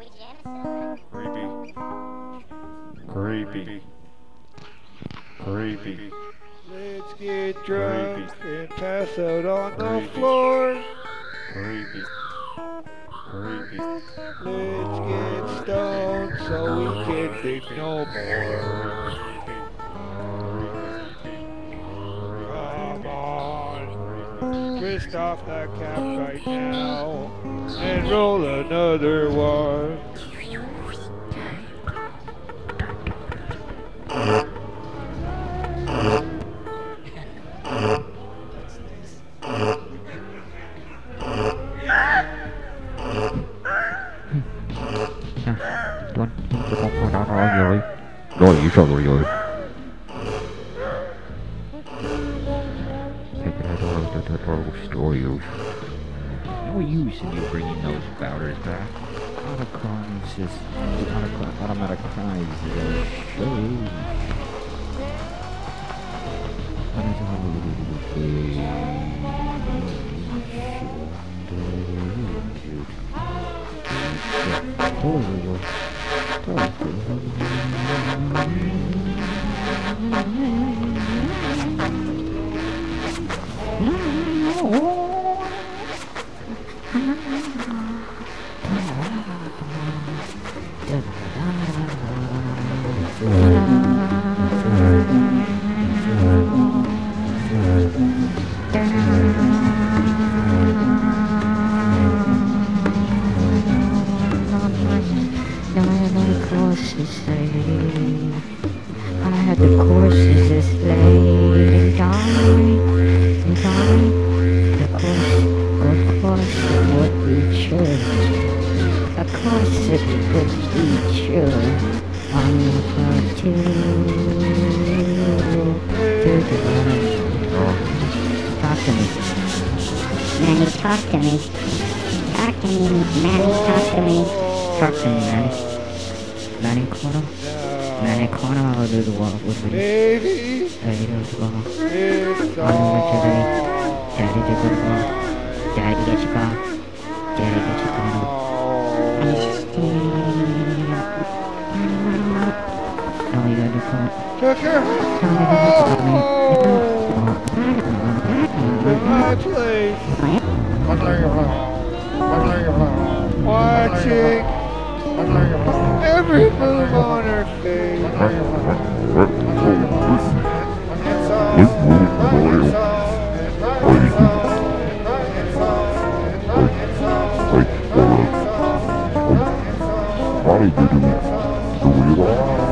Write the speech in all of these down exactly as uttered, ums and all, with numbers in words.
Creepy. Creepy. Creepy. Let's get drunk and pass out on the floor. Creepy. Creepy. Let's get stoned so we can think no more. Come on, twist off that cap right now and roll another one. Rồi ý rồi rồi. Stories. No use in you bringing those powders back. Autocrimes is automatic crimes is a show. I had the courses this late and die, and die. The course, of course, it would be true. Of course, it would be true. I'm about to do the Talk to me. Manny, talk to me. Talk to me, Manny, talk to me. Talk to me, Manny. Manny Corner? Manny Corner, I'll do the walk with me. Baby, Daddy does the walk. it's I'll do it today. all Daddy did the walk. Daddy get your car. Daddy get your car. I'm still. No, you gotta do car. took her home to my place. Watching every move on her face. It's all, it's all, it's all, it's all, it's all.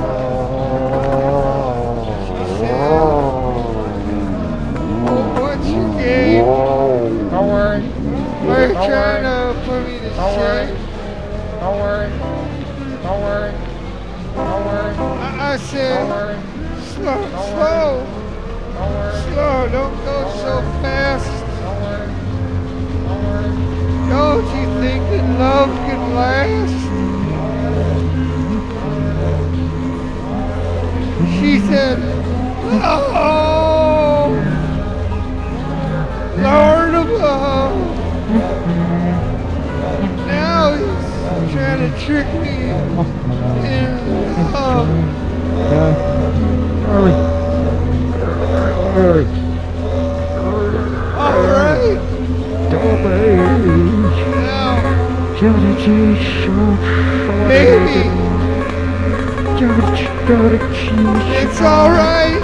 What's your game? Don't worry. Why are you trying to put me to Don't worry. shame? Don't worry. Don't worry. Don't worry. I, I Don't said, worry. slow, slow, Don't worry. slow, don't go so fast. Don't worry. Don't worry. Don't you think that love can last? She said, oh, Lord above. Now he's trying to trick me in love. All right. Now, baby, it's all right.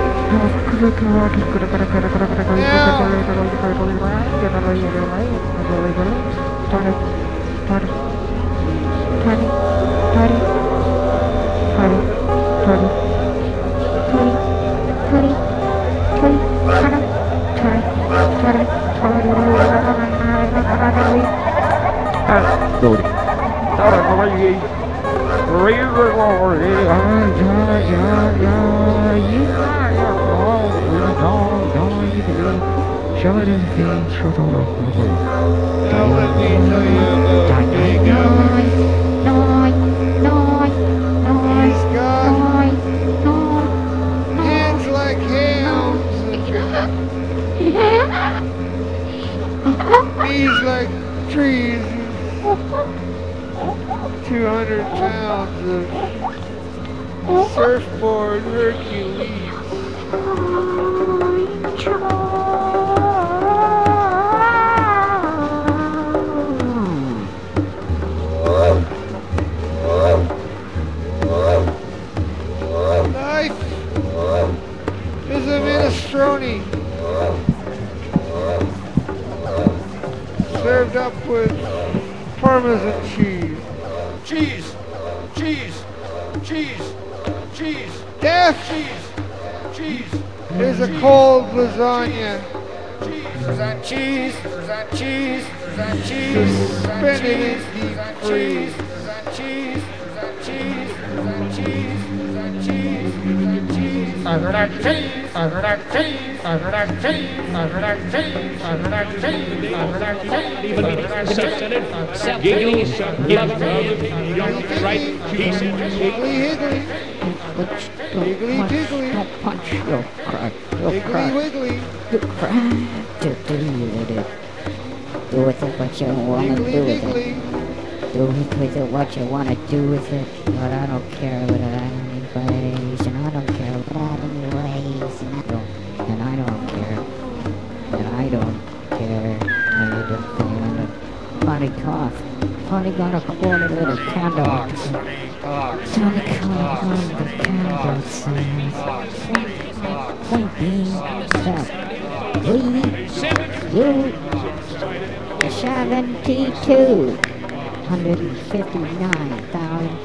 Now let me tell you about the big guy. He's got hands like hams, knees like trees, two hundred pounds of surfboard Hercules. Life is a minestrone served up with Parmesan cheese. Cheese! Cheese! Cheese! Cheese! Death Cheese! Cheese! is a cold lasagna There's that cheese! There's that cheese! There's that cheese! suspended in deep freeze. There's that cheese! There's that cheese! There's that cheese! There's that cheese! There's that cheese! Under that cheese, under that cheese, under that cheese, under that cheese, under that cheese, under that cheese, under that cheese, Giggles, gives love, young, right, cheese. Higgly higgly, Which Higgly don't punch, piggly. don't punch, you'll cry, you'll higgly cry, wiggly, you'll cry. Do, do with it. Do with it what you want to higgly do with it. diggly. Do with it what you want to do with it. But I don't care what it anyways. And I don't care what anyways. And I don't, and I don't care. And I don't care. Tell you the thing on the potty cough. Potty got a quarter little candle. Tony got a quarter little candle. Says, point being that we, you, seventy-two. one hundred fifty-nine thousand.